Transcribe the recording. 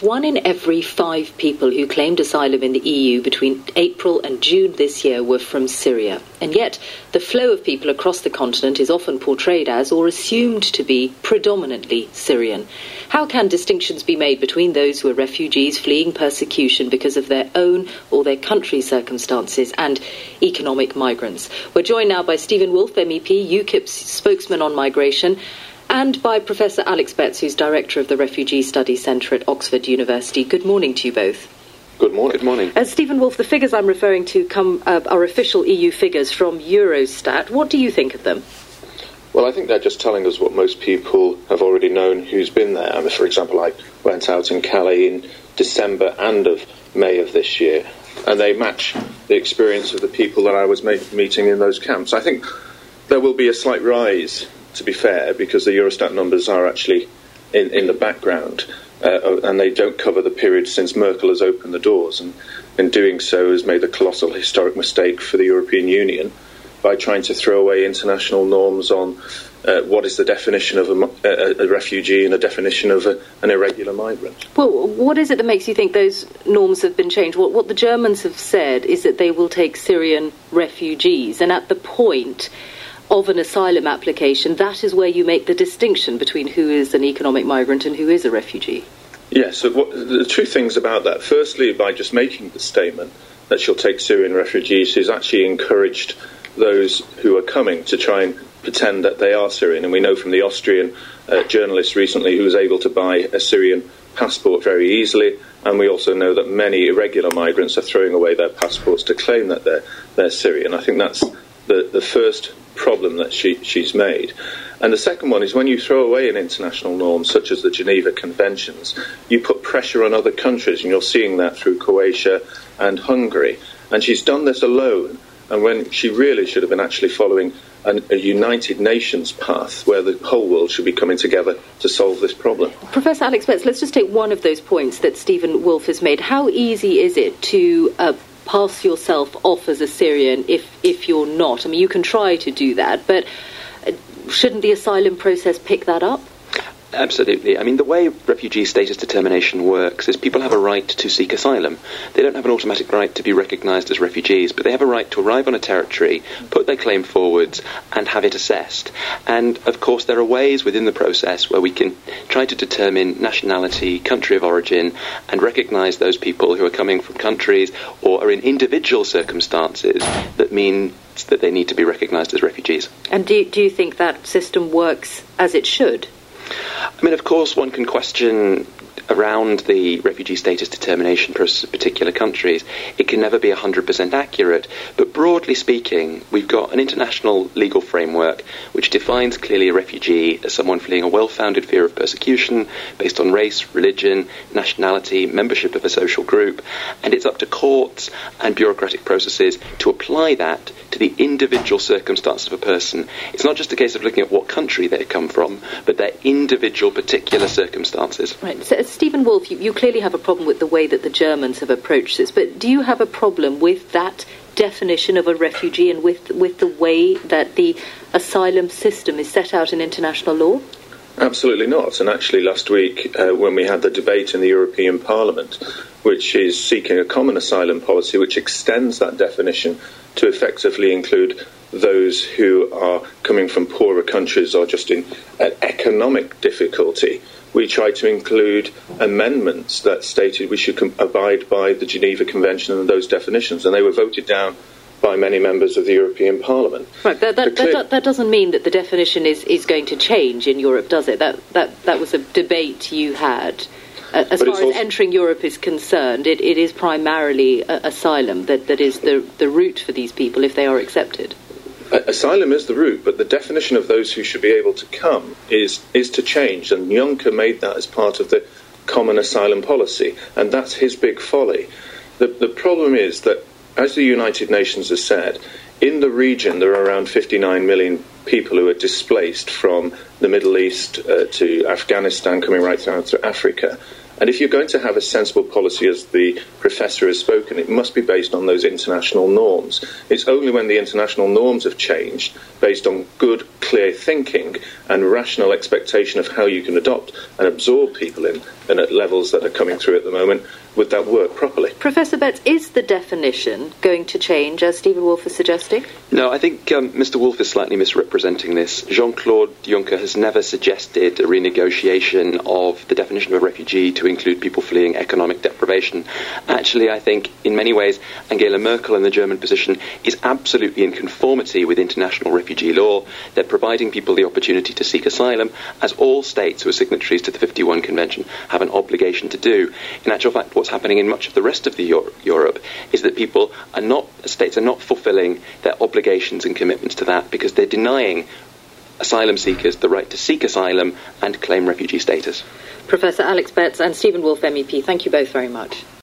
that 1 in every 5 people who claimed asylum in the EU between April and June this year were from Syria. And yet, the flow of people across the continent is often portrayed as, or assumed to be, predominantly Syrian. How can distinctions be made between those who are refugees fleeing persecution because of their own or their country's circumstances and economic migrants? We're joined now by Stephen Woolfe, MEP, UKIP's spokesman on migration, and by Professor Alex Betts, who's Director of the Refugee Studies Centre at Oxford University. Good morning to you both. Good morning. Good morning. Stephen Woolfe, the figures I'm referring to are official EU figures from Eurostat. What do you think of them? Well, I think they're just telling us what most people have already known who's been there. I mean, for example, I went out in Calais in December and of May of this year, and they match the experience of the people that I was meeting in those camps. I think there will be a slight rise, to be fair, because the Eurostat numbers are actually in the background, and they don't cover the period since Merkel has opened the doors, and in doing so has made a colossal historic mistake for the European Union by trying to throw away international norms on what is the definition of a refugee and a definition of an irregular migrant. Well, what is it that makes you think those norms have been changed? What the Germans have said is that they will take Syrian refugees, and at the point of an asylum application, that is where you make the distinction between who is an economic migrant and who is a refugee. Yes, so the two things about that. Firstly, by just making the statement that she'll take Syrian refugees, she's actually encouraged those who are coming to try and pretend that they are Syrian. And we know from the Austrian journalist recently who was able to buy a Syrian passport very easily, and we also know that many irregular migrants are throwing away their passports to claim that they're Syrian. I think that's the first problem that she's made. And the second one is when you throw away an international norm such as the Geneva Conventions, you put pressure on other countries, and you're seeing that through Croatia and Hungary. And she's done this alone, and when she really should have been actually following a United Nations path where the whole world should be coming together to solve this problem. Professor Alex Betts, let's just take one of those points that Stephen Woolfe has made. How easy is it to pass yourself off as a Syrian if you're not? I mean, you can try to do that, but shouldn't the asylum process pick that up? Absolutely. I mean, the way refugee status determination works is people have a right to seek asylum. They don't have an automatic right to be recognised as refugees, but they have a right to arrive on a territory, put their claim forwards, and have it assessed. And, of course, there are ways within the process where we can try to determine nationality, country of origin, and recognise those people who are coming from countries or are in individual circumstances that mean that they need to be recognised as refugees. And do you think that system works as it should? I mean, of course, one can question around the refugee status determination process of particular countries. It can never be 100% accurate, but broadly speaking, we've got an international legal framework which defines clearly a refugee as someone fleeing a well-founded fear of persecution based on race, religion, nationality, membership of a social group, and it's up to courts and bureaucratic processes to apply that to the individual circumstances of a person. It's not just a case of looking at what country they come from, but their individual particular circumstances. Right. So, Stephen Woolfe, you clearly have a problem with the way that the Germans have approached this, but do you have a problem with that definition of a refugee and with the way that the asylum system is set out in international law? Absolutely not. And actually last week, when we had the debate in the European Parliament, which is seeking a common asylum policy which extends that definition to effectively include those who are coming from poorer countries or just in economic difficulty, we tried to include amendments that stated we should abide by the Geneva Convention and those definitions, and they were voted down by many members of the European Parliament. Right, that doesn't mean that the definition is going to change in Europe, does it? That was a debate you had. As far as entering Europe is concerned, it is primarily asylum that is the route for these people if they are accepted. Asylum is the route, but the definition of those who should be able to come is to change, and Juncker made that as part of the common asylum policy, and that's his big folly. The problem is that, as the United Nations has said, in the region there are around 59 million people who are displaced from the Middle East to Afghanistan, coming right through to Africa. And if you're going to have a sensible policy, as the professor has spoken, it must be based on those international norms. It's only when the international norms have changed, based on good, clear thinking and rational expectation of how you can adopt and absorb people in, and at levels that are coming through at the moment, would that work properly? Professor Betts, is the definition going to change, as Stephen Wolfe is suggesting? No, I think Mr. Wolfe is slightly misrepresenting this. Jean-Claude Juncker has never suggested a renegotiation of the definition of a refugee to include people fleeing economic deprivation. Actually, I think in many ways Angela Merkel and the German position is absolutely in conformity with international refugee law. They're providing people the opportunity to seek asylum, as all states who are signatories to the 51 Convention have an obligation to do. In actual fact, what's happening in much of the rest of the Europe is that states are not fulfilling their obligations and commitments to that, because they're denying asylum seekers the right to seek asylum and claim refugee status. Professor Alex Betts and Stephen Wolfe, MEP, thank you both very much.